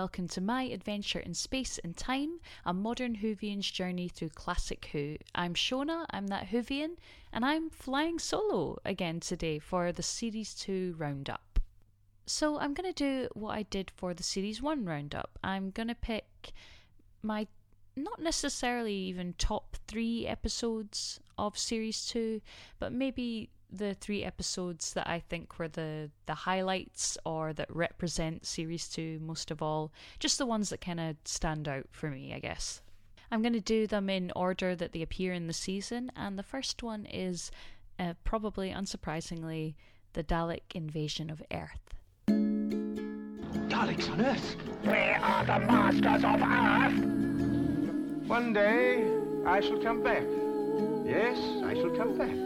welcome to my adventure in space and time, a modern Whovian's journey through classic Who. I'm Shona, I'm that Whovian, and I'm flying solo again today for the Series 2 roundup. So I'm going to do what I did for the Series 1 roundup. I'm going to pick my not necessarily even top 3 episodes of Series 2, but maybe the 3 episodes that I think were the highlights or that represent Series 2 most of all. Just the ones that kind of stand out for me, I guess. I'm going to do them in order that they appear in the season, and the first one is, probably unsurprisingly, the Dalek invasion of Earth. Daleks on Earth? We are the masters of Earth! One day, I shall come back. Yes, I shall come back.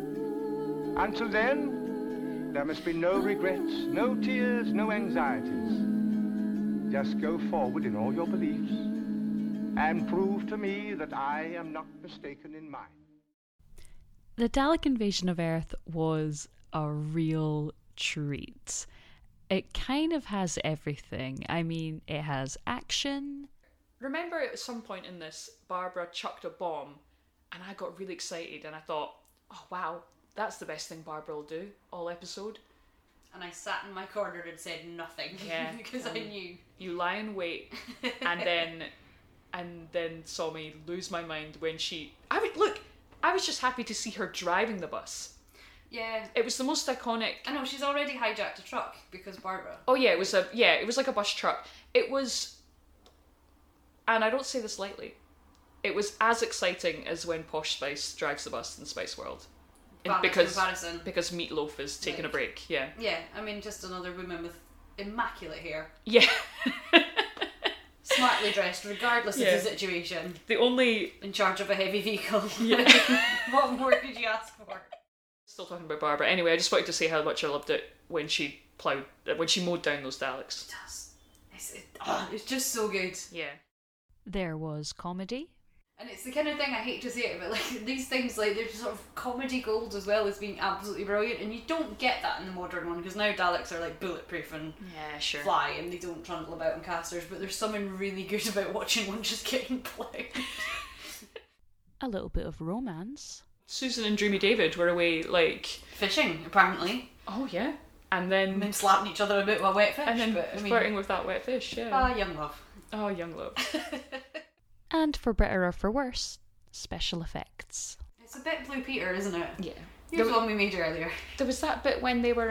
Until then, there must be no regrets, no tears, no anxieties. Just go forward in all your beliefs and prove to me that I am not mistaken in mine. The Dalek invasion of Earth was a real treat. It kind of has everything. I mean, it has action. Remember at some point in this, Barbara chucked a bomb and I got really excited and I thought, oh wow, that's the best thing Barbara will do all episode. And I sat in my corner and said nothing. Yeah, because I knew. You lie in wait and then saw me lose my mind when I was just happy to see her driving the bus. Yeah. It was the most iconic. I know, she's already hijacked a truck because Barbara. Oh yeah, it was like a bus truck. It was, and I don't say this lightly, it was as exciting as when Posh Spice drives the bus in Spice World. Comparison. Because Meatloaf is taking a break, yeah. Yeah, I mean, just another woman with immaculate hair. Yeah. Smartly dressed, regardless of the situation. The only... In charge of a heavy vehicle. Yeah. What more could you ask for? Still talking about Barbara. Anyway, I just wanted to say how much I loved it when she mowed down those Daleks. It does. It's just so good. Yeah. There was comedy. And it's the kind of thing I hate to say it, but like these things, like they're sort of comedy gold as well as being absolutely brilliant, and you don't get that in the modern one because now Daleks are like bulletproof and fly and they don't trundle about on casters. But there's something really good about watching one just getting plowed. A little bit of romance. Susan and Dreamy David were away like fishing, apparently. Oh yeah, and then slapping each other a bit with a wet fish, and then flirting with that wet fish. Yeah. Young love. Oh, young love. And for better or for worse, special effects. It's a bit Blue Peter, isn't it? Yeah. Here's one we made earlier. There was that bit when they were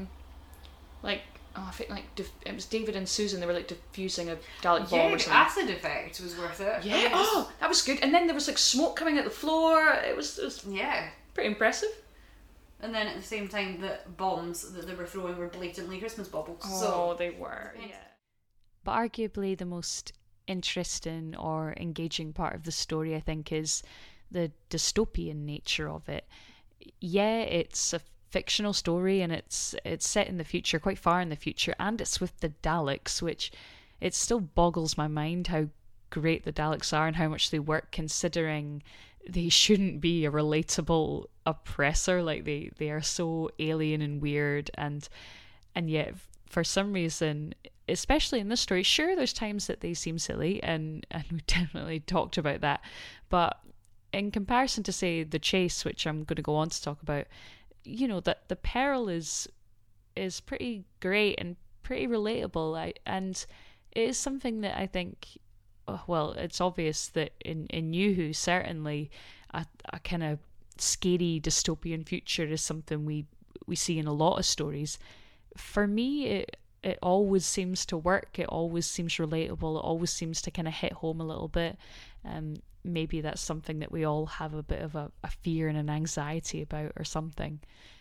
I think it was David and Susan. They were like diffusing a Dalek bomb or something. The acid effect was worth it. Yeah. That was good. And then there was like smoke coming out the floor. It was pretty impressive. And then at the same time, the bombs that they were throwing were blatantly Christmas baubles. Oh, they were. Yeah. But arguably the most interesting or engaging part of the story, I think, is the dystopian nature of it. Yeah, it's a fictional story and it's set in the future, quite far in the future, and it's with the Daleks, which it still boggles my mind how great the Daleks are and how much they work, considering they shouldn't be a relatable oppressor. Like they are so alien and weird, and yet for some reason, especially in this story, sure, there's times that they seem silly, and we definitely talked about that, but in comparison to, say, The Chase, which I'm going to go on to talk about, you know, that the peril is pretty great and pretty relatable, and it is something that I think, well, it's obvious that in New Who, certainly a kind of scary dystopian future is something we see in a lot of stories. For me, it always seems to work. It always seems relatable. It always seems to kind of hit home a little bit. Maybe that's something that we all have a bit of a fear and an anxiety about or something.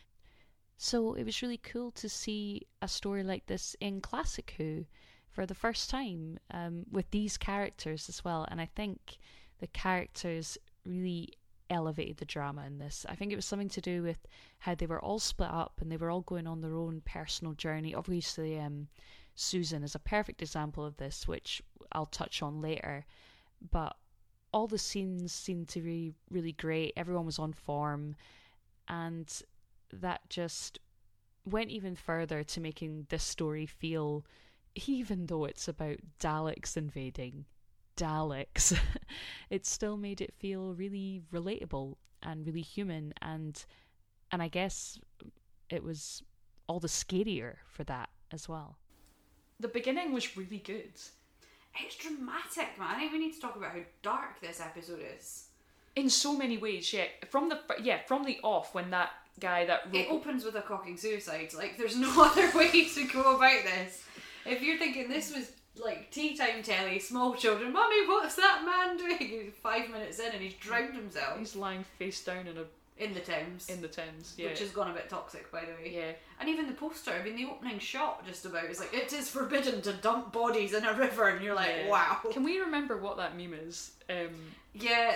So it was really cool to see a story like this in Classic Who for the first time, with these characters as well. And I think the characters really elevated the drama in this. I think it was something to do with how they were all split up and they were all going on their own personal journey. Obviously, Susan is a perfect example of this, which I'll touch on later. But all the scenes seemed to be really great. Everyone was on form, and that just went even further to making this story feel even though it's about Daleks invading Daleks, it still made it feel really relatable and really human, and I guess it was all the scarier for that as well. The beginning was really good. It's dramatic, man. I think we need to talk about how dark this episode is. In so many ways, yeah. From the off, when that guy it opens with a cocking suicide. Like, there's no other way to go about this. If you're thinking this was like tea time telly, small children, Mummy, what's that man doing? He's 5 minutes in and he's drowned himself. He's lying face down in the Thames. In the Thames, yeah. Which has gone a bit toxic, by the way. Yeah. And even the poster, I mean, the opening shot just about is like, it is forbidden to dump bodies in a river, and you're like, wow. Can we remember what that meme is? Yeah,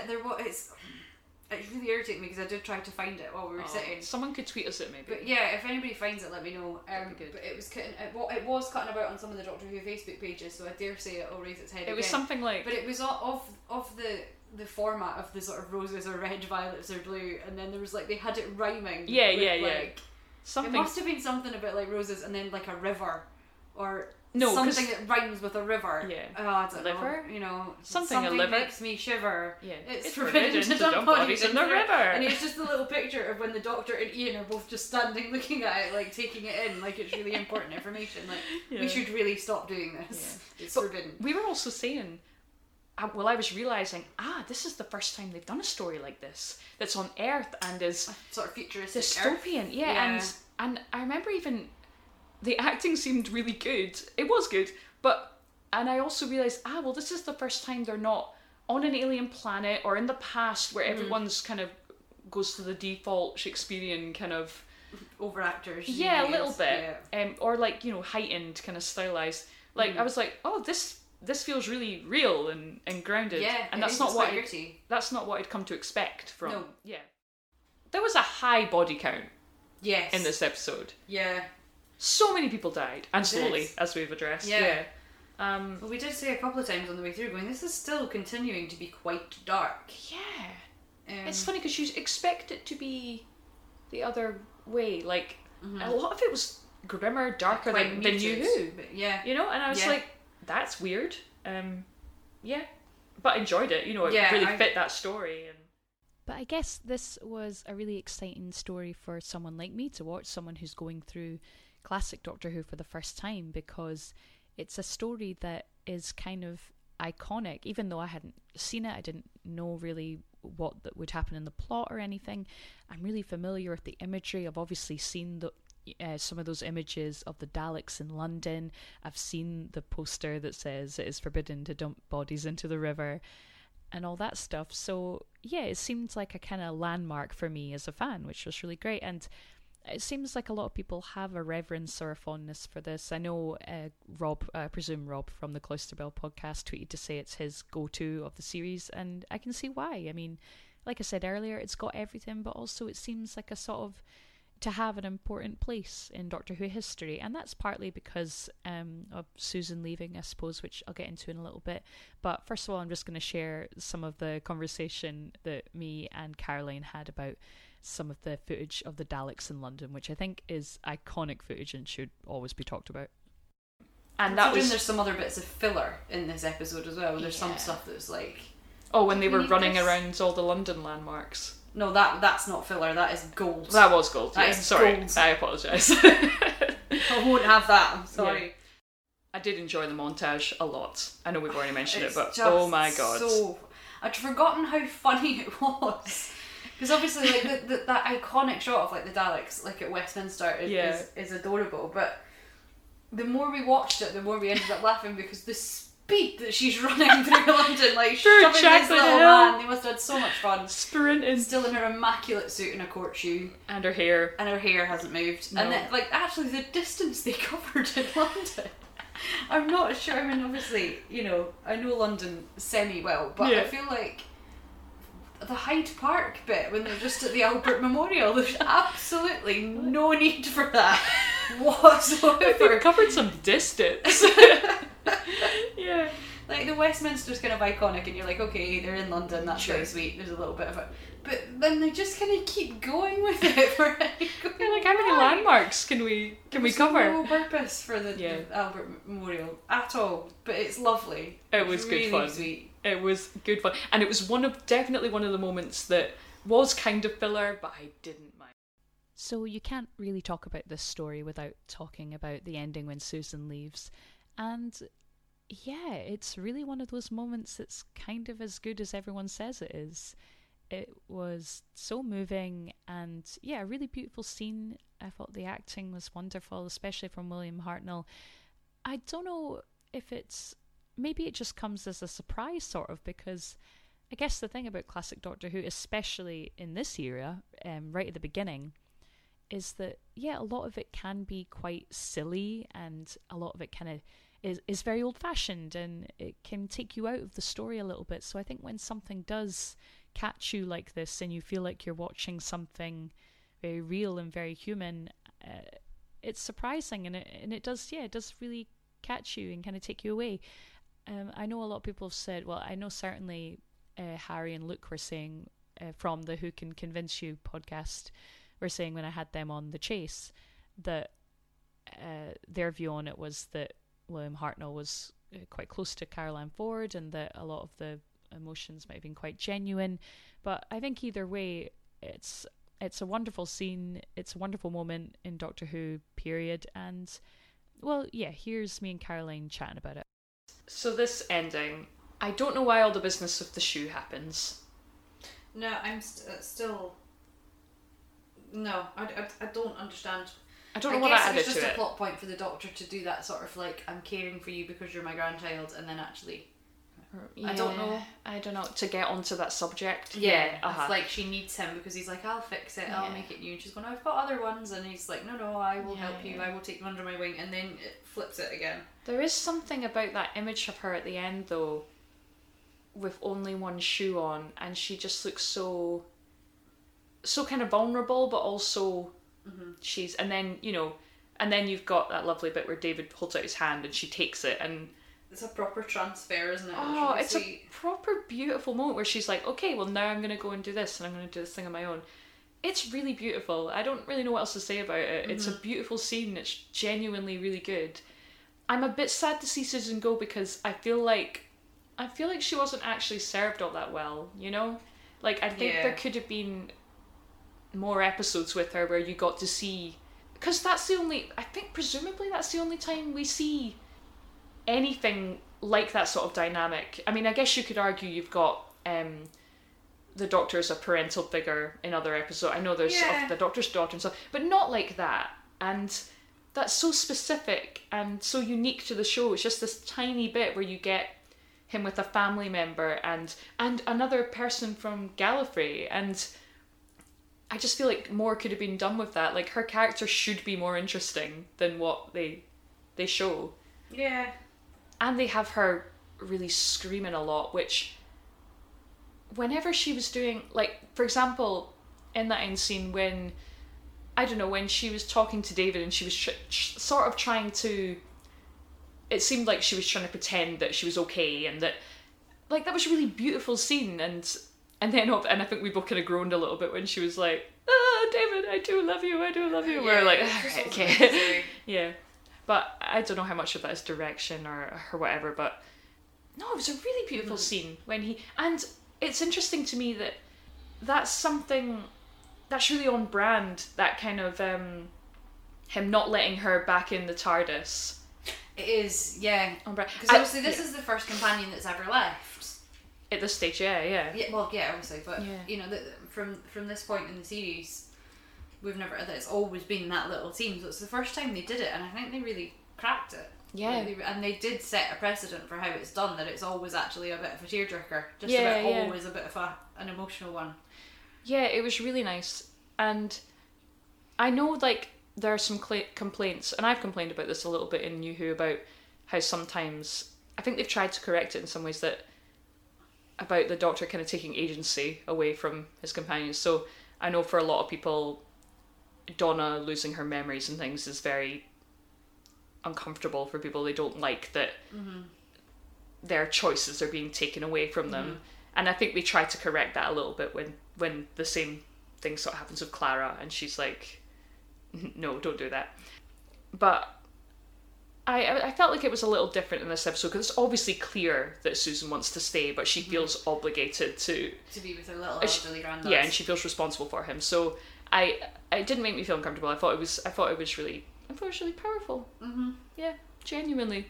it's really irritating me because I did try to find it while we were sitting. Someone could tweet us it maybe. But yeah, if anybody finds it, let me know. That'd be good. But it was cutting about on some of the Doctor Who Facebook pages, so I dare say it'll raise its head again. It was something like... But it was of the format of the sort of roses are red, violets are blue, and then there was like, they had it rhyming. Yeah. Something. It must have been something about like roses and then like a river, or no, something that rhymes with a river. Yeah. Oh, I don't liver? know. You know, something a liver makes me shiver. Yeah. It's forbidden to dump bodies in the river. And it's it's just a little picture of when the Doctor and Ian are both just standing looking at it, like taking it in, like it's really important information. Like we should really stop doing this. Yeah. It's forbidden. We were also saying, I was realising, this is the first time they've done a story like this that's on Earth and is sort of futuristic, dystopian. Yeah. And I remember even the acting seemed really good. It was good, and I also realised, this is the first time they're not on an alien planet or in the past where everyone's kind of goes to the default Shakespearean kind of overactors. Yeah, a little bit. Yeah. Or like, heightened, kind of stylized. Like I was like, this feels really real and grounded. Yeah, and that's not what I'd come to expect from. No. Yeah. There was a high body count. Yes. In this episode. Yeah. So many people died, and slowly, as we've addressed. Yeah. Well, we did say a couple of times on the way through, going, this is still continuing to be quite dark. Yeah. It's funny because you expect it to be the other way. Like, a lot of it was grimmer, darker than New Who. Yeah. And I was like, that's weird. Yeah. But enjoyed it. It really fit that story. But I guess this was a really exciting story for someone like me to watch, someone who's going through classic Doctor Who for the first time, because it's a story that is kind of iconic. Even though I hadn't seen it, I didn't know really what that would happen in the plot or anything. I'm really familiar with the imagery. I've obviously seen some of those images of the Daleks in London. I've seen the poster that says it is forbidden to dump bodies into the river and all that stuff. So yeah, it seemed like a kind of landmark for me as a fan, which was really great. And it seems like a lot of people have a reverence or a fondness for this. I know Rob, I presume Rob from the Cloisterbell podcast, tweeted to say it's his go-to of the series, and I can see why. I mean, like I said earlier, it's got everything, but also it seems like a sort of to have an important place in Doctor Who history, and that's partly because of Susan leaving, I suppose, which I'll get into in a little bit. But first of all, I'm just going to share some of the conversation that me and Caroline had about some of the footage of the Daleks in London, which I think is iconic footage and should always be talked about. And there's some other bits of filler in this episode as well. There's some stuff that's like, when they were running around all the London landmarks. No, that's not filler. That is gold. That was gold. That is sorry, gold. I apologise. I won't have that. I'm sorry. Yeah. I did enjoy the montage a lot. I know we've already mentioned it, but oh my god! I'd forgotten how funny it was. Because obviously, like that iconic shot of like the Daleks, like at Westminster, is adorable. But the more we watched it, the more we ended up laughing because the speed that she's running through London, like shoving this little man. They must have had so much fun. Sprinting, still in her immaculate suit and a court shoe, and her hair hasn't moved. No. And then, like, actually, the distance they covered in London. I'm not sure. I mean, obviously, I know London semi well, but I feel like the Hyde Park bit when they're just at the Albert Memorial, there's absolutely no need for that whatsoever. They covered some distance. Yeah. Like, the Westminster's kind of iconic, and you're like, okay, they're in London, that's very sweet, there's a little bit of it. But then they just kind of keep going with it for like, how many landmarks can we cover? No purpose for the Albert Memorial at all, but it's lovely. It was really good fun. Sweet. It was good fun, and it was definitely one of the moments that was kind of filler, but I didn't mind. So you can't really talk about this story without talking about the ending when Susan leaves, and yeah, it's really one of those moments that's kind of as good as everyone says it is. It was so moving, and yeah, a really beautiful scene. I thought the acting was wonderful, especially from William Hartnell. I don't know if maybe it just comes as a surprise, sort of, because I guess the thing about classic Doctor Who, especially in this era, right at the beginning, is that, yeah, a lot of it can be quite silly, and a lot of it kind of is very old-fashioned, and it can take you out of the story a little bit. So I think when something does catch you like this, and you feel like you're watching something very real and very human, it's surprising, and it does really catch you and kind of take you away. I know a lot of people have said, well, I know certainly Harry and Luke were saying from the Who Can Convince You podcast, were saying when I had them on The Chase, that their view on it was that William Hartnell was quite close to Caroline Ford, and that a lot of the emotions might have been quite genuine. But I think either way, it's a wonderful scene, it's a wonderful moment in Doctor Who, period. And well, yeah, here's me and Caroline chatting about it. So this ending, I don't know why all the business of the shoe happens. No, I'm still... No, I don't understand. I don't know what that added to it. I guess it's just a plot point for the Doctor to do that sort of like, I'm caring for you because you're my grandchild, and then actually... Yeah, I don't know. To get onto that subject. Yeah. It's like she needs him because he's like, I'll fix it, I'll make it new. And she's going, I've got other ones. And he's like, no, I will help you. I will take you under my wing. And then it flips it again. There is something about that image of her at the end, though, with only one shoe on. And she just looks so kind of vulnerable, but also she's... And then, and then you've got that lovely bit where David holds out his hand and she takes it, and... It's a proper transfer, isn't it? Oh, it's a proper beautiful moment where she's like, okay, well now I'm going to go and do this, and I'm going to do this thing on my own. It's really beautiful. I don't really know what else to say about it. It's a beautiful scene. It's genuinely really good. I'm a bit sad to see Susan go because I feel like she wasn't actually served all that well, Like, I think there could have been more episodes with her where you got to see... Because presumably that's the only time we see anything like that sort of dynamic. I mean, I guess you could argue you've got the Doctor as a parental figure in other episodes. I know there's the Doctor's daughter and stuff, but not like that. And that's so specific and so unique to the show. It's just this tiny bit where you get him with a family member and another person from Gallifrey, and I just feel like more could have been done with that. Like, her character should be more interesting than what they show. Yeah. And they have her really screaming a lot, which whenever she was doing, like, for example, in that end scene when she was talking to David and she was sort of trying to, it seemed like she was trying to pretend that she was okay, and that, like, that was a really beautiful scene, and then I think we both kind of groaned a little bit when she was like, David, I do love you. Yeah, we're like, alright, okay. Yeah. But I don't know how much of that is direction or whatever, but no, it was a really beautiful scene when and it's interesting to me that that's something that's really on brand, that kind of him not letting her back in the TARDIS. It is, yeah. On brand. Because obviously this is the first companion that's ever left. At this stage, yeah. Well, yeah, obviously, but from this point in the series, it's always been that little team, so it's the first time they did it, and I think they really cracked it. Yeah. And they did set a precedent for how it's done, that it's always actually a bit of a tearjerker. Always a bit of an emotional one. Yeah, it was really nice. And I know, like, there are some complaints, and I've complained about this a little bit in New Who, about how sometimes, I think they've tried to correct it in some ways, about the Doctor kind of taking agency away from his companions. So I know for a lot of people, Donna losing her memories and things is very uncomfortable for people. They don't like that their choices are being taken away from them. And I think they try to correct that a little bit when the same thing sort of happens with Clara, and she's like, no, don't do that. But I felt like it was a little different in this episode, because it's obviously clear that Susan wants to stay, but she feels obligated to be with her little elderly granddad. Yeah, and she feels responsible for him. So it didn't make me feel uncomfortable. I thought it was really powerful. Mm-hmm. Yeah, genuinely.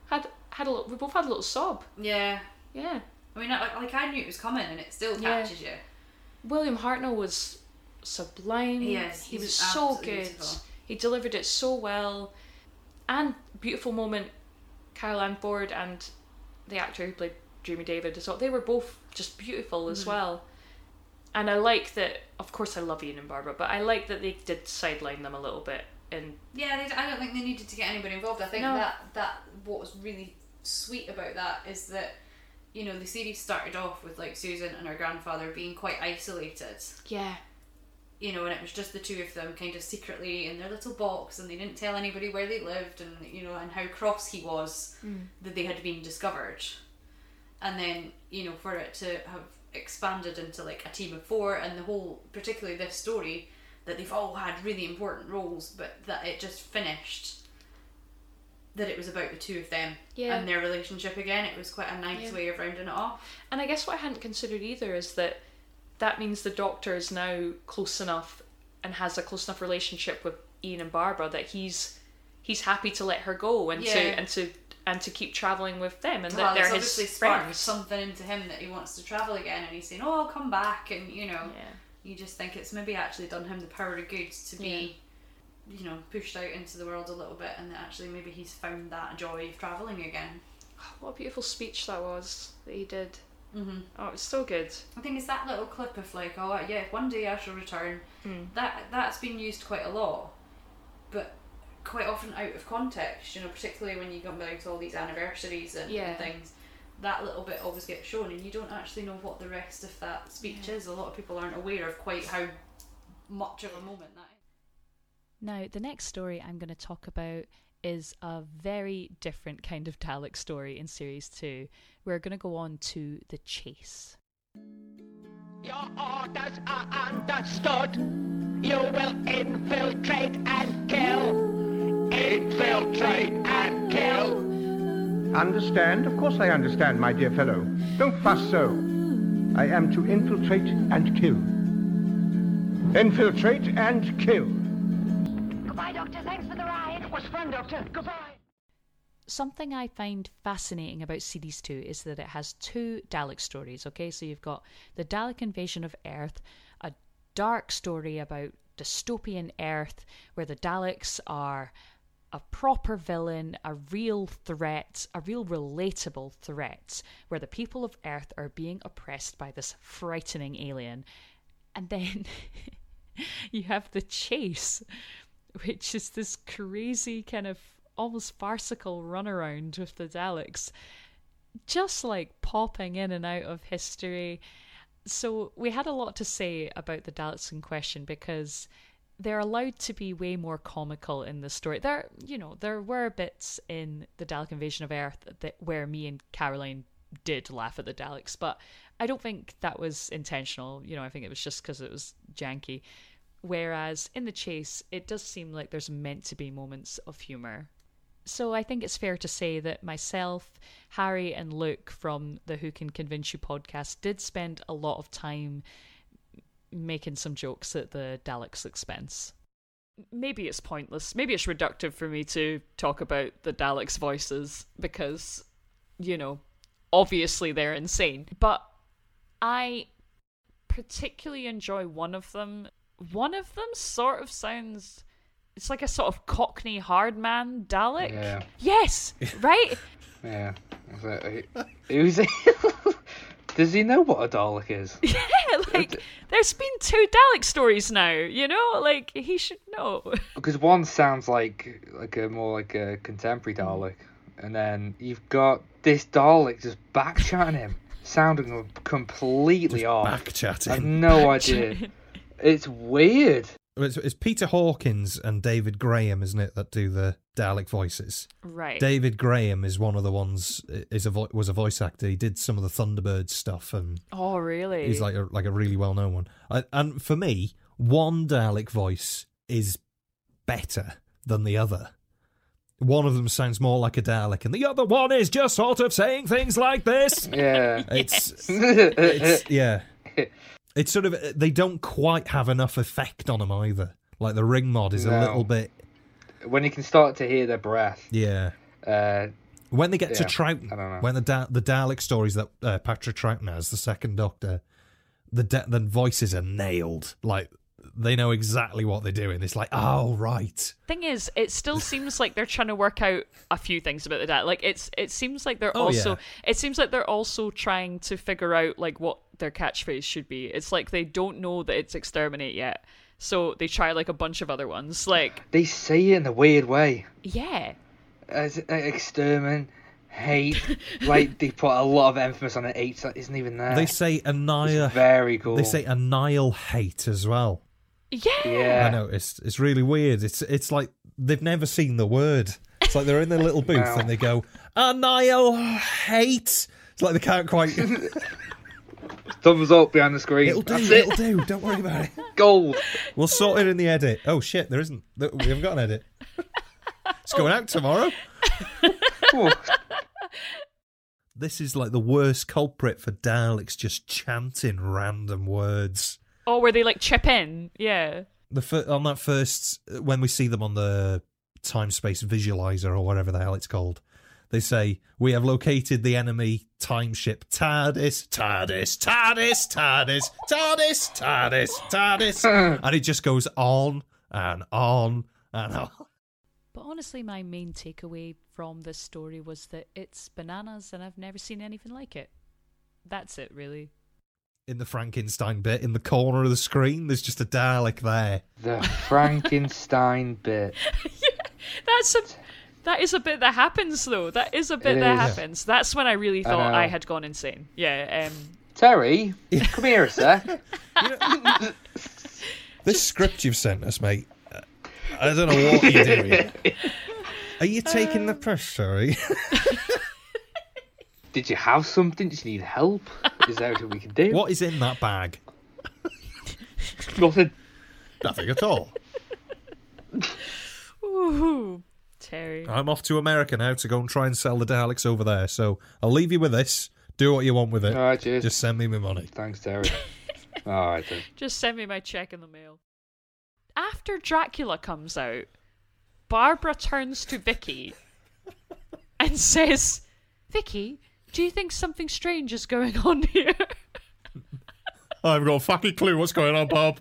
We both had a little sob. Yeah. Yeah. I mean, I knew it was coming, and it still catches you. William Hartnell was sublime. Yes, he was so good. Beautiful. He delivered it so well. And beautiful moment, Carol Ann Ford and the actor who played Jamie David, they were both just beautiful as well. And I like that, of course I love Ian and Barbara, but I like that they did sideline them a little bit. Yeah, I don't think they needed to get anybody involved. I think that what was really sweet about that is that, you know, the series started off with like Susan and her grandfather being quite isolated. Yeah. You know, and it was just the two of them kind of secretly in their little box, and they didn't tell anybody where they lived, and, you know, and how cross he was that they had been discovered. And then, you know, for it to have expanded into like a team of 4, and the whole, particularly this story, that they've all had really important roles, but that it just finished, that it was about the two of them and their relationship again. It was quite a nice way of rounding it off. And I guess what I hadn't considered either is that means the Doctor is now close enough and has a close enough relationship with Ian and Barbara that he's happy to let her go and to keep travelling with them, and that they're his friends. Something into him that he wants to travel again, and he's saying, "Oh, I'll come back," and you know, you just think it's maybe actually done him the power of good to be, you know, pushed out into the world a little bit, and that actually maybe he's found that joy of travelling again. What a beautiful speech that was that he did. Mm-hmm. Oh, it's so good. I think it's that little clip of like, oh yeah, one day I shall return. That's been used quite a lot, but quite often out of context. You know, particularly when you come down to all these anniversaries and things. That little bit always gets shown, and you don't actually know what the rest of that speech is. A lot of people aren't aware of quite how much of a moment that is. Now, the next story I'm going to talk about is a very different kind of Dalek story in Series 2. We're going to go on to The Chase. Your orders are understood. You will infiltrate and kill. Infiltrate and kill. Understand? Of course I understand, my dear fellow. Don't fuss so. I am to infiltrate and kill. Infiltrate and kill. Goodbye, Doctor. Thanks for the ride. It was fun, Doctor. Goodbye. Something I find fascinating about Series 2 is that it has 2 Dalek stories, okay? So you've got the Dalek invasion of Earth, a dark story about dystopian Earth where the Daleks are a proper villain, a real threat, a real relatable threat, where the people of Earth are being oppressed by this frightening alien. And then you have The Chase, which is this crazy kind of almost farcical runaround with the Daleks, just like popping in and out of history. So we had a lot to say about the Daleks in question, because they're allowed to be way more comical in the story. There were bits in the Dalek invasion of Earth where me and Caroline did laugh at the Daleks, but I don't think that was intentional. You know, I think it was just because it was janky. Whereas in The Chase, it does seem like there's meant to be moments of humour. So I think it's fair to say that myself, Harry and Luke from the Who Can Convince You podcast did spend a lot of time making some jokes at the Daleks' expense. Maybe it's pointless. Maybe it's reductive for me to talk about the Daleks' voices because, you know, obviously they're insane. But I particularly enjoy one of them. One of them sort of sounds... It's like a sort of Cockney hard man Dalek. Yeah. Yes, right? Yeah. Who's it? Does he know what a Dalek is? Yeah, like, there's been 2 Dalek stories now, you know? Like, he should know. Because one sounds like a contemporary Dalek, and then you've got this Dalek just back-chatting him, sounding him completely just off. Back-chatting. I have no idea. It's weird. It's Peter Hawkins and David Graham, isn't it, that do the Dalek voices? Right. David Graham is one of the ones. Was a voice actor. He did some of the Thunderbird stuff, and oh, really? he's like a really well known one. And for me, one Dalek voice is better than the other. One of them sounds more like a Dalek, and the other one is just sort of saying things like this. Yeah. It's yeah. It's sort of, they don't quite have enough effect on them either. Like the ring mod is a little bit... When you can start to hear their breath. Yeah. When they get to Troughton, I don't know. when the Dalek stories that Patrick Troughton has, the second Doctor, the voices are nailed. Like, they know exactly what they're doing. It's like, oh, right. Thing is, it still seems like they're trying to work out a few things about the Dalek. Like, it seems like they're it seems like they're also trying to figure out like what their catchphrase should be. It's like they don't know that it's exterminate yet, so they try like a bunch of other ones. Like they say it in a weird way. Yeah. As exterminate, hate. Like they put a lot of emphasis on the H that isn't even there. They say annihilate. Very cool. They say annihilate as well. Yeah. I know, it's really weird. It's like they've never seen the word. It's like they're in their little booth and they go, annihilate. It's like they can't quite... Thumbs up behind the screen. It'll do. Don't worry about it. Gold. We'll sort it in the edit. Oh, shit, there isn't. We haven't got an edit. It's going out tomorrow. This is like the worst culprit for Daleks just chanting random words. Oh, where they like chip in? Yeah. On that first, when we see them on the time-space visualizer or whatever the hell it's called, they say, we have located the enemy time ship TARDIS, TARDIS, TARDIS, TARDIS, TARDIS, TARDIS, TARDIS. And it just goes on and on and on. But honestly, my main takeaway from this story was that it's bananas and I've never seen anything like it. That's it, really. In the Frankenstein bit, in the corner of the screen, there's just a Dalek there. The Frankenstein bit. Yeah, that is a bit that happens, though. That is a bit that happens. That's when I really thought I had gone insane. Yeah. Terry, come here a sec. This script you've sent us, mate, I don't know what you're doing. Are you taking the piss, Terry? Did you have something? Did you need help? Is there anything we can do? What is in that bag? Nothing. Nothing at all. Ooh, Terry. I'm off to America now to go and try and sell the Daleks over there, so I'll leave you with this. Do what you want with it. All right, cheers. Just send me my money. Thanks, Terry. All right, then. Just send me my check in the mail. After Dracula comes out, Barbara turns to Vicky and says, Vicky, do you think something strange is going on here? I've got a fucking clue what's going on, Bob.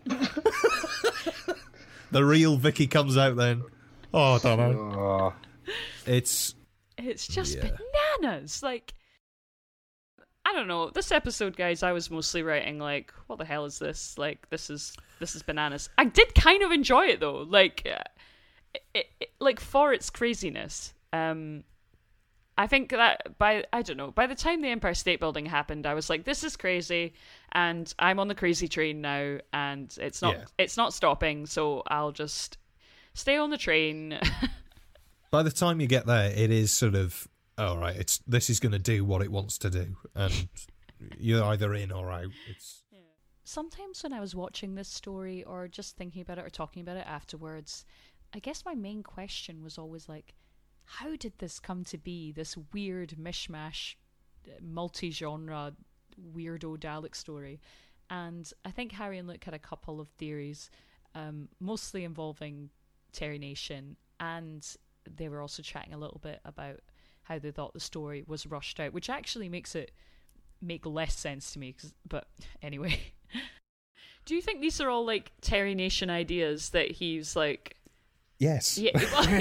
The real Vicky comes out then. Oh, I don't know. Oh. It's just bananas. Like, I don't know. This episode, guys, I was mostly writing like, what the hell is this? Like, this is bananas. I did kind of enjoy it though. Like, like for its craziness. I think that by the time the Empire State Building happened, I was like, this is crazy, and I'm on the crazy train now, and it's not stopping, so I'll just stay on the train. By the time you get there, it is sort of, all right, this is going to do what it wants to do, and you're either in or out. Sometimes when I was watching this story or just thinking about it or talking about it afterwards, I guess my main question was always like, how did this come to be, this weird mishmash, multi-genre, weirdo Dalek story? And I think Harry and Luke had a couple of theories, mostly involving Terry Nation, and they were also chatting a little bit about how they thought the story was rushed out, which actually makes it make less sense to me. But anyway, do you think these are all like Terry Nation ideas that he's like? Yes. Yeah.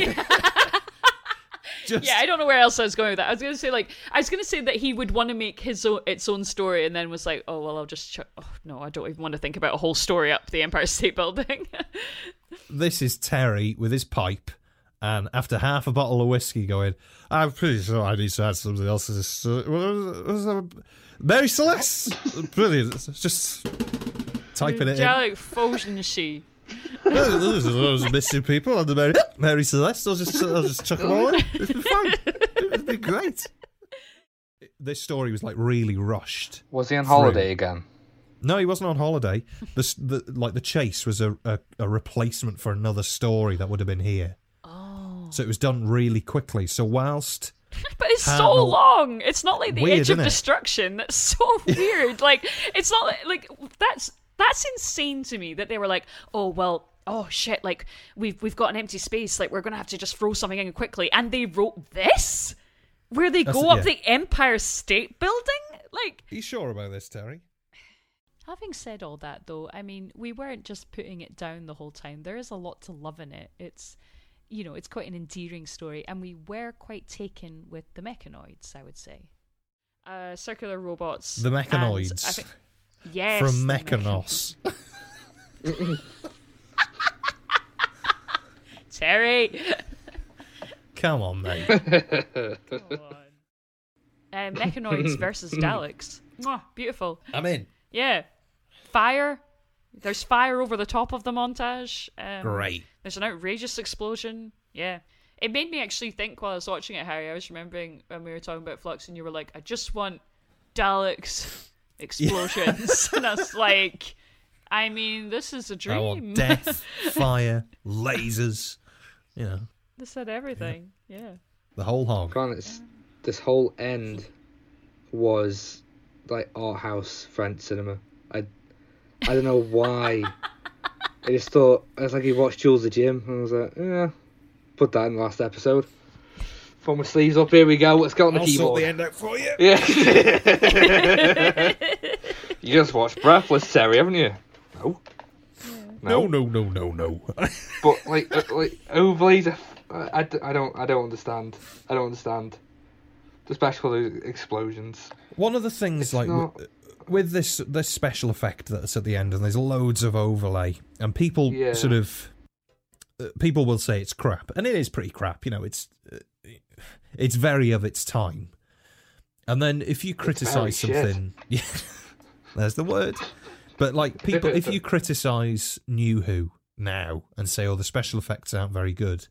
Yeah, I don't know where else I was going with that. I was going to say that he would want to make its own story, and then was like, oh well, I'll just. Oh no, I don't even want to think about a whole story up the Empire State Building. This is Terry with his pipe, and after half a bottle of whiskey, going, I'm pretty sure I need to add something else to this. Mary Celeste, brilliant. Just typing it in. Dalek Fosenshi. Those missing people on the Mary Celeste. I'll just chuck them all in. It's been fun. It's been great. This story was like really rushed. Was he on holiday again? No, he wasn't on holiday. The chase was a replacement for another story that would have been here. Oh. So it was done really quickly. So whilst... But it's so long. It's not like the weird, Edge of Destruction. That's so weird. Like, it's not like that's insane to me that they were like, oh well, oh shit, like we've got an empty space, like we're gonna have to just throw something in quickly, and they wrote this where they go up the Empire State Building. Like, are you sure about this, Terry? Having said all that, though, I mean, we weren't just putting it down the whole time. There is a lot to love in it. It's, you know, it's quite an endearing story, and we were quite taken with the mechanoids, I would say. Circular robots. The mechanoids. Yes. From Mechanos. Terry! Come on, mate. Come on. Mechanoids versus Daleks. Mwah, beautiful. I'm in. Yeah. Fire. There's fire over the top of the montage. Great. There's an outrageous explosion. Yeah. It made me actually think while I was watching it, Harry. I was remembering when we were talking about Flux and you were like, I just want Daleks explosions. And I was like, I mean, this is a dream. I want death, fire, lasers. You know. This had everything. Yeah. The whole hog. This whole end was like art house French cinema. I don't know why. I just thought, I was like, you watched Jules the Gym, and I was like, yeah, put that in the last episode. Throw my sleeves up, here we go, let's go on the keyboard. I'll sort the end out for you. Yeah. You just watched Breathless, Terry, haven't you? No. No. But like overlays, I don't understand. I don't understand the special explosions. One of the things, with this special effect that's at the end, and there's loads of overlay, and people sort of people will say it's crap, and it is pretty crap. You know, it's very of its time. And then if you criticise something, yeah, there's the word. But like people, if you criticise New Who now and say, "Oh, the special effects aren't very good,"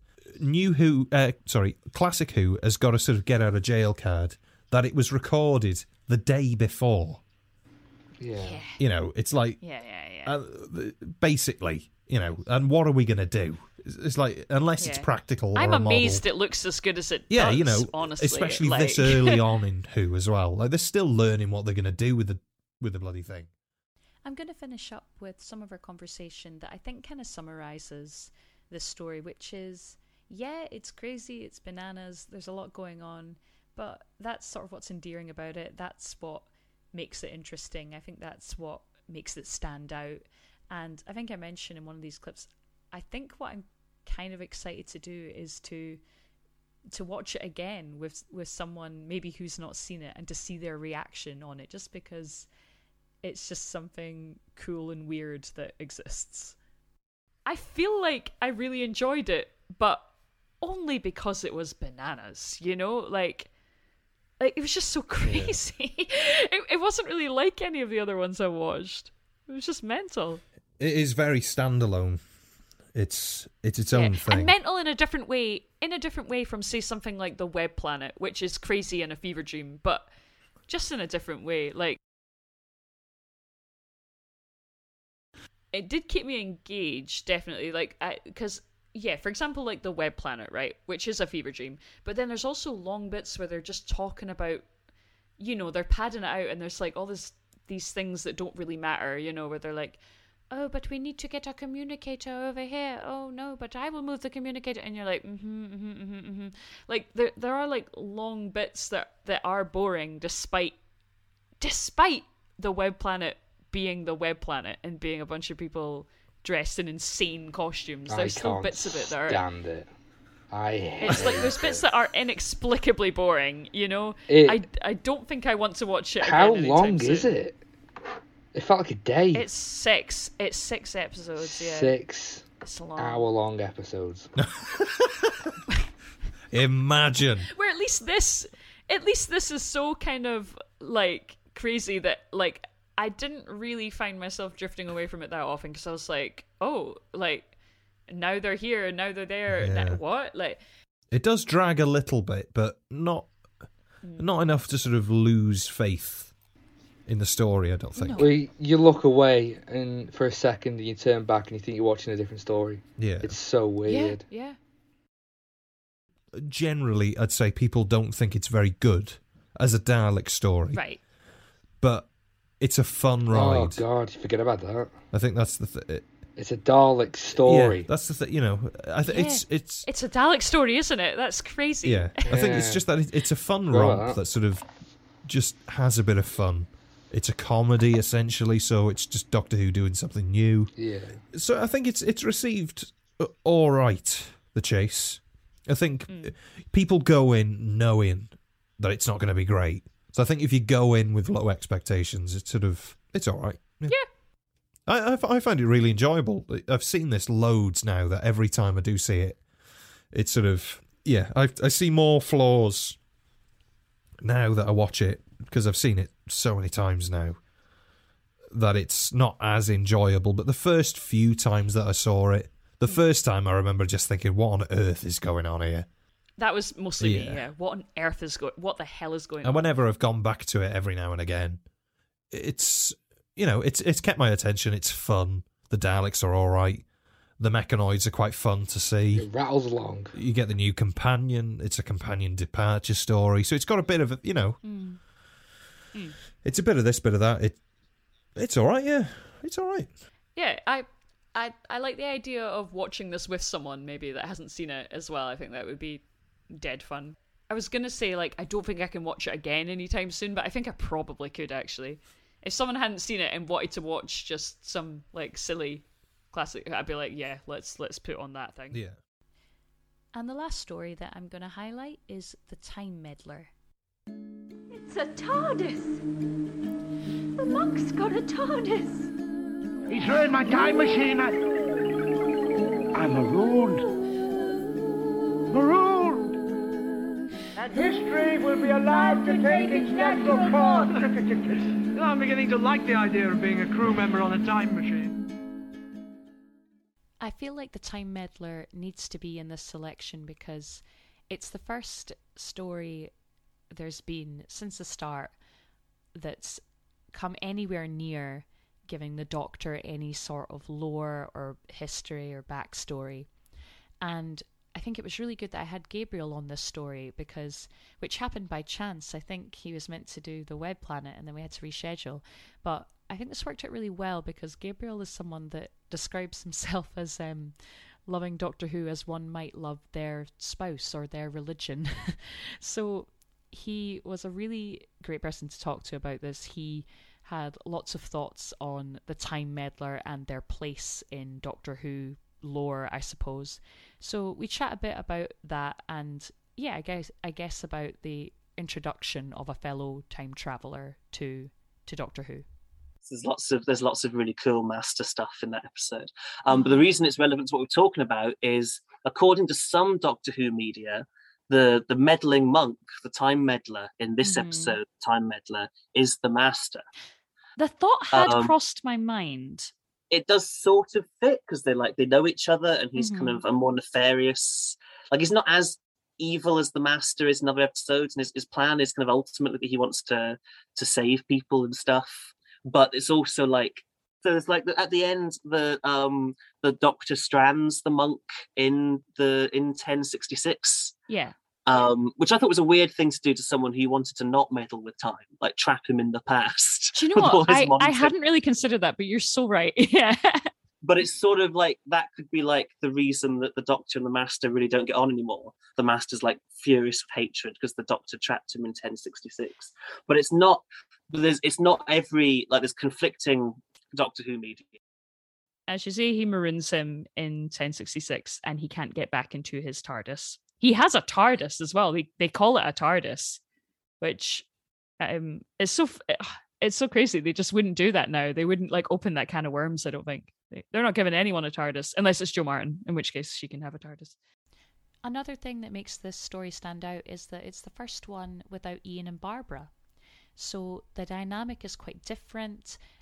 Classic Who has got a sort of get out of jail card that it was recorded the day before. Yeah. You know, it's like... Yeah. Basically, you know, and what are we going to do? It's like, unless it's practical I'm or amazed it looks as good as it does, yeah, you know, honestly. especially this early on in Who as well. Like, they're still learning what they're going to do with the bloody thing. I'm going to finish up with some of our conversation that I think kind of summarises this story, which is, yeah, it's crazy, it's bananas, there's a lot going on, but that's sort of what's endearing about it. That's what makes it interesting. I think that's what makes it stand out. And I think I mentioned in one of these clips, I think what I'm kind of excited to do is to watch it again with someone maybe who's not seen it and to see their reaction on it, just because it's just something cool and weird that exists. I feel like I really enjoyed it, but only because it was bananas, you know? Like it was just so crazy. Yeah. It wasn't really like any of the other ones I watched. It was just mental. It is very standalone. It's its own thing. And mental in a different way from, say, something like The Web Planet, which is crazy and a fever dream, but just in a different way. Like, it did keep me engaged, definitely. Like, because, yeah, for example, like The Web Planet, right, which is a fever dream, but then there's also long bits where they're just talking about, you know, they're padding it out, and there's like all these things that don't really matter, you know, where they're like, oh, but we need to get our communicator over here. Oh no, but I will move the communicator. And you're like, Like there are like long bits that are boring, despite the Web Planet being the Web Planet and being a bunch of people dressed in insane costumes. There's still bits of it that are. Stand it. It's like there's bits that are inexplicably boring. You know, I don't think I want to watch it. How again long soon. is it? It felt like a day. It's 6 episodes, yeah. 6 it's long. hour-long episodes. Imagine. Where at least this is so kind of like crazy that like I didn't really find myself drifting away from it that often because I was like, oh, like, now they're here, now they're there, now what? Like, it does drag a little bit, but not enough to sort of lose faith in the story, I don't think. Well, you look away and for a second and you turn back and you think you're watching a different story. Yeah. It's so weird. Yeah. Generally, I'd say people don't think it's very good as a Dalek story. Right. But it's a fun ride. Oh, God, forget about that. I think that's the It's a Dalek story. Yeah, that's the thing, you know. It's a Dalek story, isn't it? That's crazy. Yeah, I think it's just that it's a fun romp that sort of just has a bit of fun. It's a comedy, essentially, so it's just Doctor Who doing something new. Yeah. So I think it's received all right, The Chase. I think people go in knowing that it's not going to be great. So I think if you go in with low expectations, it's all right. Yeah. I find it really enjoyable. I've seen this loads now that every time I do see it, it's sort of, I see more flaws now that I watch it because I've seen it so many times now that it's not as enjoyable. But the first few times that I saw it, the first time I remember just thinking, what on earth is going on here? That was mostly me, yeah. What the hell is going on? And whenever I've gone back to it every now and again, it's kept my attention. It's fun. The Daleks are all right. The mechanoids are quite fun to see. It rattles along. You get the new companion. It's a companion departure story. So it's got a bit of, it's a bit of this, bit of that. It's all right, yeah. It's all right. Yeah, I like the idea of watching this with someone maybe that hasn't seen it as well. I think that would be dead fun. I was going to say, like, I don't think I can watch it again anytime soon, but I think I probably could, actually. If someone hadn't seen it and wanted to watch just some, like, silly classic, I'd be like, yeah, let's put on that thing. Yeah. And the last story that I'm going to highlight is The Time Meddler. It's a TARDIS. The monk's got a TARDIS. He's ruined my time machine. I'm marooned. And history will be allowed to take its natural course. I'm beginning to like the idea of being a crew member on a time machine. I feel like The Time Meddler needs to be in this selection because it's the first story there's been since the start that's come anywhere near giving the Doctor any sort of lore or history or backstory. And I think it was really good that I had Gabriel on this story which happened by chance. I think he was meant to do the Web Planet and then we had to reschedule. But I think this worked out really well because Gabriel is someone that describes himself as loving Doctor Who as one might love their spouse or their religion. So he was a really great person to talk to about this. He had lots of thoughts on the Time Meddler and their place in Doctor Who lore, I suppose. So we chat a bit about that and I guess about the introduction of a fellow time traveller to Doctor Who. There's lots of really cool master stuff in that episode. But the reason it's relevant to what we're talking about is, according to some Doctor Who media, the meddling monk, the time meddler in this episode, Time Meddler, is the master. The thought had crossed my mind. It does sort of fit because they know each other, and he's kind of a more nefarious. Like, he's not as evil as the Master is in other episodes, and his plan is kind of ultimately that he wants to save people and stuff. But it's also like, so it's like at the end the Doctor strands the monk in 1066. Yeah. Which I thought was a weird thing to do to someone who wanted to not meddle with time, like trap him in the past. Do you know what? I hadn't really considered that, but you're so right. Yeah. But it's sort of like, that could be like the reason that the Doctor and the Master really don't get on anymore. The Master's like furious with hatred because the Doctor trapped him in 1066. But it's not every, like, there's conflicting Doctor Who media. As you say, he maroons him in 1066 and he can't get back into his TARDIS. He has a TARDIS as well. They call it a TARDIS, which is it's so crazy. They just wouldn't do that now. They wouldn't like open that can of worms, I don't think. They're not giving anyone a TARDIS, unless it's Jo Martin, in which case she can have a TARDIS. Another thing that makes this story stand out is that it's the first one without Ian and Barbara. So the dynamic is quite different.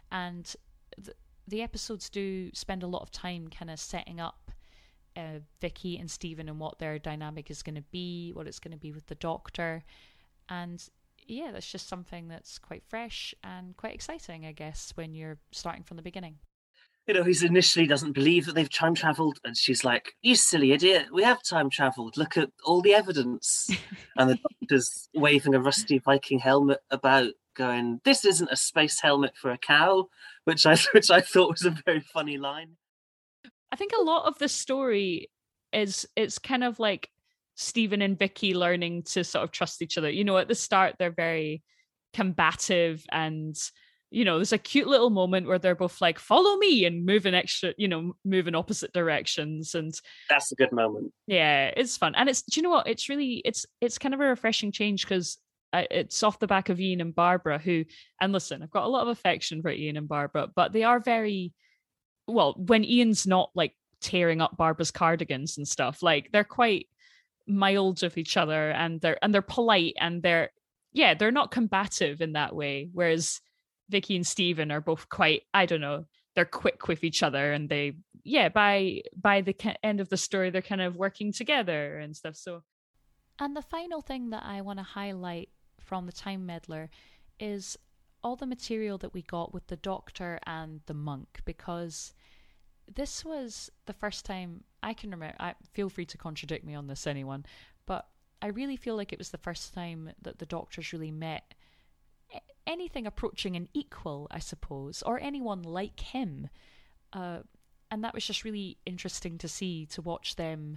And the episodes do spend a lot of time kind of setting up Vicky and Stephen and what their dynamic is going to be, what it's going to be with the Doctor. And yeah, that's just something that's quite fresh and quite exciting, I guess, when you're starting from the beginning. You know, he initially doesn't believe that they've time travelled, and she's like, "You silly idiot, we have time travelled. Look at all the evidence." And the Doctor's waving a rusty Viking helmet about, going, "This isn't a space helmet for a cow," which I thought was a very funny line. I think a lot of the story it's kind of like Stephen and Vicky learning to sort of trust each other. You know, at the start they're very combative, and you know, there's a cute little moment where they're both like, "Follow me," and moving opposite directions. And that's a good moment. Yeah, it's fun. And do you know what? It's really, it's kind of a refreshing change, because it's off the back of Ian and Barbara, who, and listen, I've got a lot of affection for Ian and Barbara, but they are very, well, when Ian's not like tearing up Barbara's cardigans and stuff, like they're quite mild with each other, and they're polite, and they're not combative in that way. Whereas Vicky and Stephen are both quite, I don't know, they're quick with each other, and they, by the end of the story, they're kind of working together and stuff. So, and the final thing that I want to highlight from the Time Meddler is all the material that we got with the Doctor and the monk, because this was the first time I can remember. Feel free to contradict me on this, anyone, but I really feel like it was the first time that the Doctors really met anything approaching an equal, I suppose, or anyone like him. And that was just really interesting to see, to watch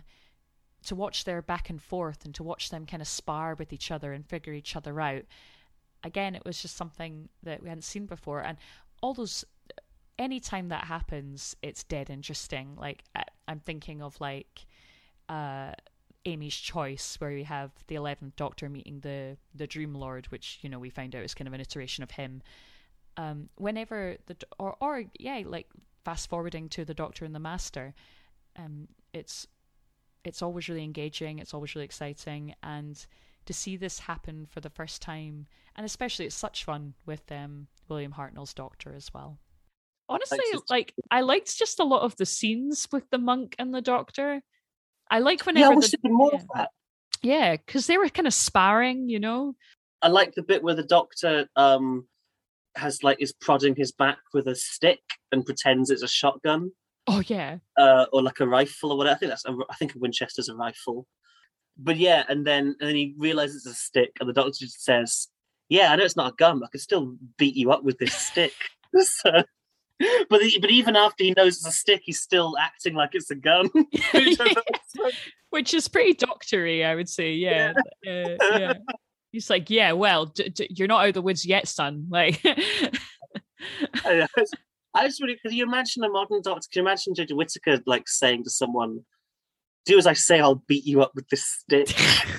their back and forth, and to watch them kind of spar with each other and figure each other out. Again, it was just something that we hadn't seen before. And all those, anytime that happens, it's dead interesting. Like, I'm thinking of like Amy's Choice, where we have the 11th Doctor meeting the Dream Lord, which, you know, we find out is kind of an iteration of him. Whenever like fast forwarding to the Doctor and the Master, it's always really engaging, it's always really exciting, and to see this happen for the first time, and especially it's such fun with William Hartnell's Doctor as well. Honestly, like, I liked just a lot of the scenes with the monk and the Doctor. I like whenever I wish there'd been more of that. Yeah, because they were kind of sparring, you know. I like the bit where the Doctor is prodding his back with a stick and pretends it's a shotgun. Oh yeah. Or like a rifle or whatever. I think a Winchester's a rifle. But yeah, and then he realizes it's a stick, and the Doctor just says, "Yeah, I know it's not a gun, but I can still beat you up with this stick." So, but even after he knows it's a stick, he's still acting like it's a gun. Which is pretty doctory, I would say. Yeah. Yeah. He's like, "Yeah, well, you're not out of the woods yet, son." Like, I just really, could you imagine a modern Doctor? Can you imagine Jodie Whittaker like saying to someone, "Do as I say, I'll beat you up with this stick"?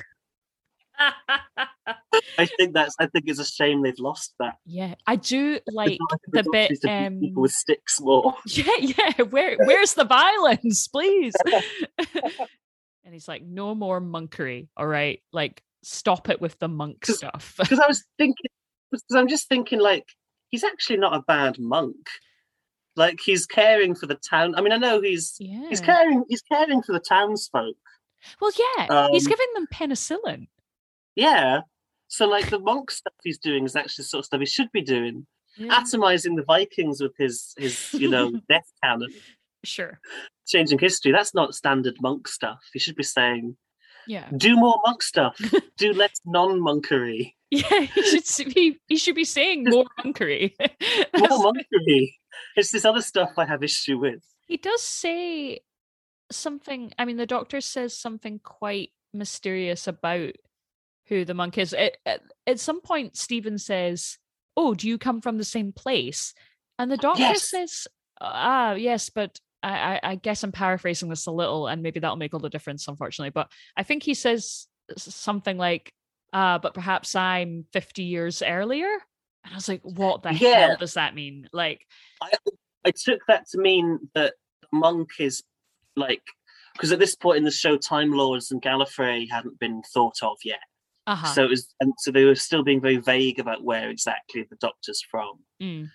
I think it's a shame they've lost that. Yeah, I do like the bit people with sticks more. Yeah. Where's the violence, please? And he's like, "No more monkery, all right? Like, stop it with the monk stuff." Because I'm just thinking, like, he's actually not a bad monk. Like, he's caring for the town. I mean, I know he's caring for the townsfolk. Well, yeah, he's giving them penicillin. Yeah. So, like, the monk stuff he's doing is actually the sort of stuff he should be doing. Yeah. Atomizing the Vikings with his death cannon. Sure. Changing history. That's not standard monk stuff. He should be saying, yeah, do more monk stuff. Do less non-monkery. Yeah, he should be saying more monkery. More monkery. It's this other stuff I have issue with. He does say something. I mean, the Doctor says something quite mysterious about who the monk is. At some point, Stephen says, "Oh, do you come from the same place?" And the Doctor says, yes, but I guess I'm paraphrasing this a little, and maybe that'll make all the difference, unfortunately. But I think he says something like, "But perhaps I'm 50 years earlier." And I was like, what the hell does that mean? Like, I took that to mean that the monk is like, because at this point in the show, Time Lords and Gallifrey hadn't been thought of yet. Uh-huh. So so they were still being very vague about where exactly the Doctor's from. Mm.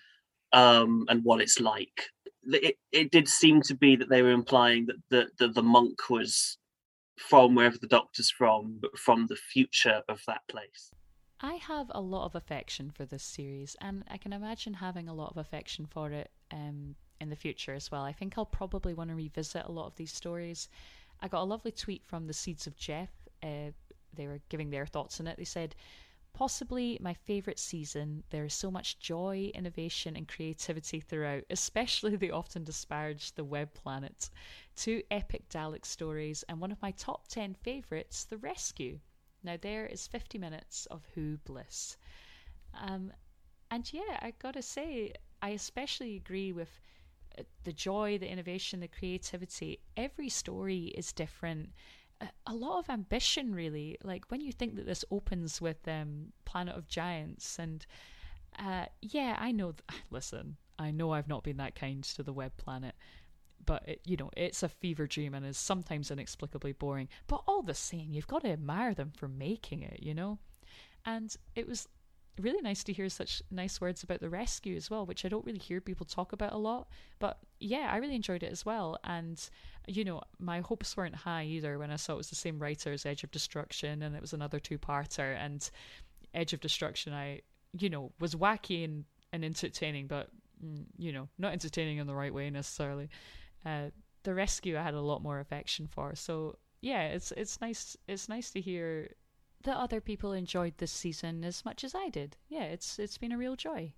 and what it's like. It did seem to be that they were implying that the monk was from wherever the Doctor's from, but from the future of that place. I have a lot of affection for this series, and I can imagine having a lot of affection for it in the future as well. I think I'll probably want to revisit a lot of these stories. I got a lovely tweet from the Seeds of Jeff. They were giving their thoughts on it. They said, possibly my favourite season. There is so much joy, innovation and creativity throughout, especially the often disparaged The Web Planet. 2 epic Dalek stories, and one of my top 10 favourites, The Rescue. Now there is 50 minutes of Who bliss. And yeah, I gotta say, I especially agree with the joy, the innovation, the creativity. Every story is different. A lot of ambition, really. Like when you think that this opens with Planet of Giants, and yeah, I know. Listen, I know I've not been that kind to The Web Planet, but it's a fever dream and is sometimes inexplicably boring. But all the same, you've got to admire them for making it, And it was really nice to hear such nice words about The Rescue as well, which I don't really hear people talk about a lot. But yeah, I really enjoyed it as well. And my hopes weren't high either when I saw it was the same writer as Edge of Destruction, and it was another 2-parter. And Edge of Destruction, was wacky and entertaining, but not entertaining in the right way necessarily. The Rescue I had a lot more affection for. So yeah, it's nice to hear that other people enjoyed this season as much as I did. Yeah, it's been a real joy.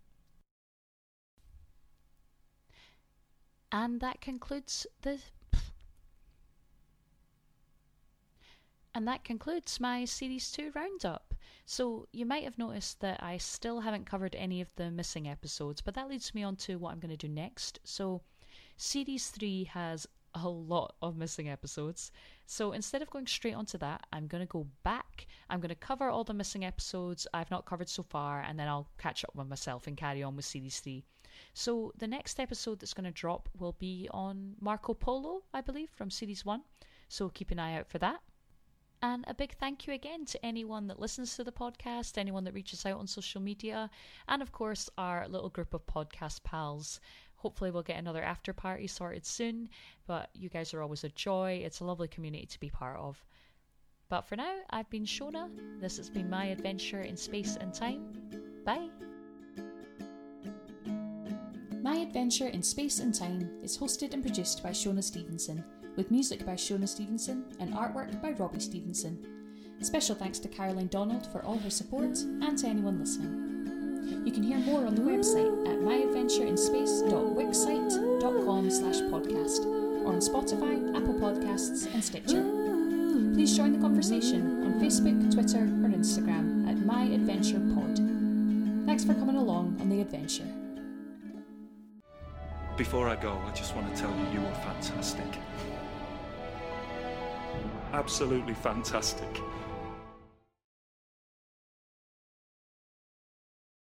And that concludes my Series 2 roundup. So you might have noticed that I still haven't covered any of the missing episodes, but that leads me on to what I'm going to do next. So Series 3 has a lot of missing episodes. So instead of going straight onto that, I'm going to go back. I'm going to cover all the missing episodes I've not covered so far, and then I'll catch up with myself and carry on with Series 3. So the next episode that's going to drop will be on Marco Polo, I believe, from Series 1. So keep an eye out for that. And a big thank you again to anyone that listens to the podcast, anyone that reaches out on social media, and of course our little group of podcast pals. Hopefully we'll get another after party sorted soon, but you guys are always a joy. It's a lovely community to be part of. But for now, I've been Shona. This has been my adventure in space and time. Bye! My Adventure in Space and Time is hosted and produced by Shona Stevenson, with music by Shona Stevenson and artwork by Robbie Stevenson. Special thanks to Caroline Donald for all her support, and to anyone listening. You can hear more on the website at myadventureinspace.wixsite.com/podcast, or on Spotify, Apple Podcasts and Stitcher. Please join the conversation on Facebook, Twitter or Instagram at myadventurepod. Thanks for coming along on the adventure. Before I go, I just want to tell you were fantastic. Absolutely fantastic.